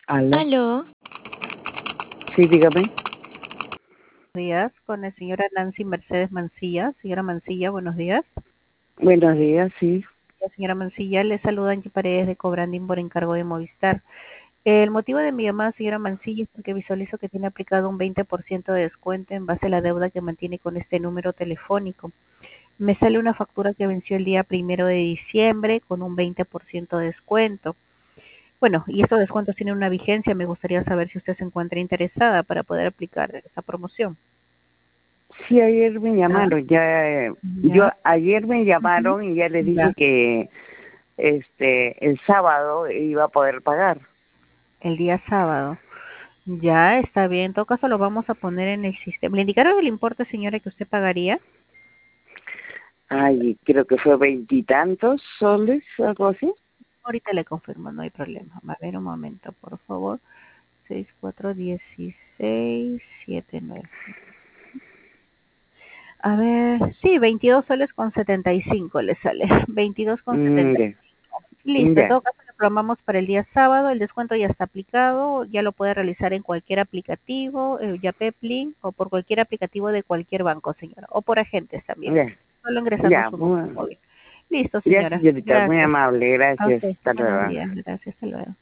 ¿Aló? Aló, Sí, dígame. Días con la señora Nancy Mercedes Mancilla. Señora Mancilla, buenos días. Buenos días, sí. La señora Mancilla, le saluda Angie Paredes de Cobranding por encargo de Movistar. El motivo de mi llamada, señora Mancilla, es porque visualizo que tiene aplicado un 20% de descuento en base a la deuda que mantiene con este número telefónico. Me sale una factura que venció el día 1 de diciembre con un 20% de descuento. Bueno, y estos descuentos tienen una vigencia. Me gustaría saber si usted se encuentra interesada para poder aplicar esa promoción. Sí, ayer me ¿Ya? llamaron, ya, yo ¿Ya? ayer me Ujú. llamaron y ya les Ya. dije que el sábado iba a poder pagar. El día sábado. Ya está bien. En todo caso, lo vamos a poner en el sistema. ¿Le indicaron el importe, señora, que usted pagaría? Ay, creo que fue veintitantos soles, algo así. Ahorita le confirmo, no hay problema. A ver, un momento, por favor. 641679. A ver, sí, 22 soles con 75 le sale. 22 con Mm, 70. ya, Listo, en ya, todo caso lo programamos para el día sábado, el descuento ya está aplicado, ya lo puede realizar en cualquier aplicativo, Yapep Link o por cualquier aplicativo de cualquier banco, señora, o por agentes también, ya, solo ingresando ya, su número móvil. Listo, ya, señora, señorita, muy gracias. amable, A gracias. usted, Hasta buenos luego. días, gracias, hasta luego.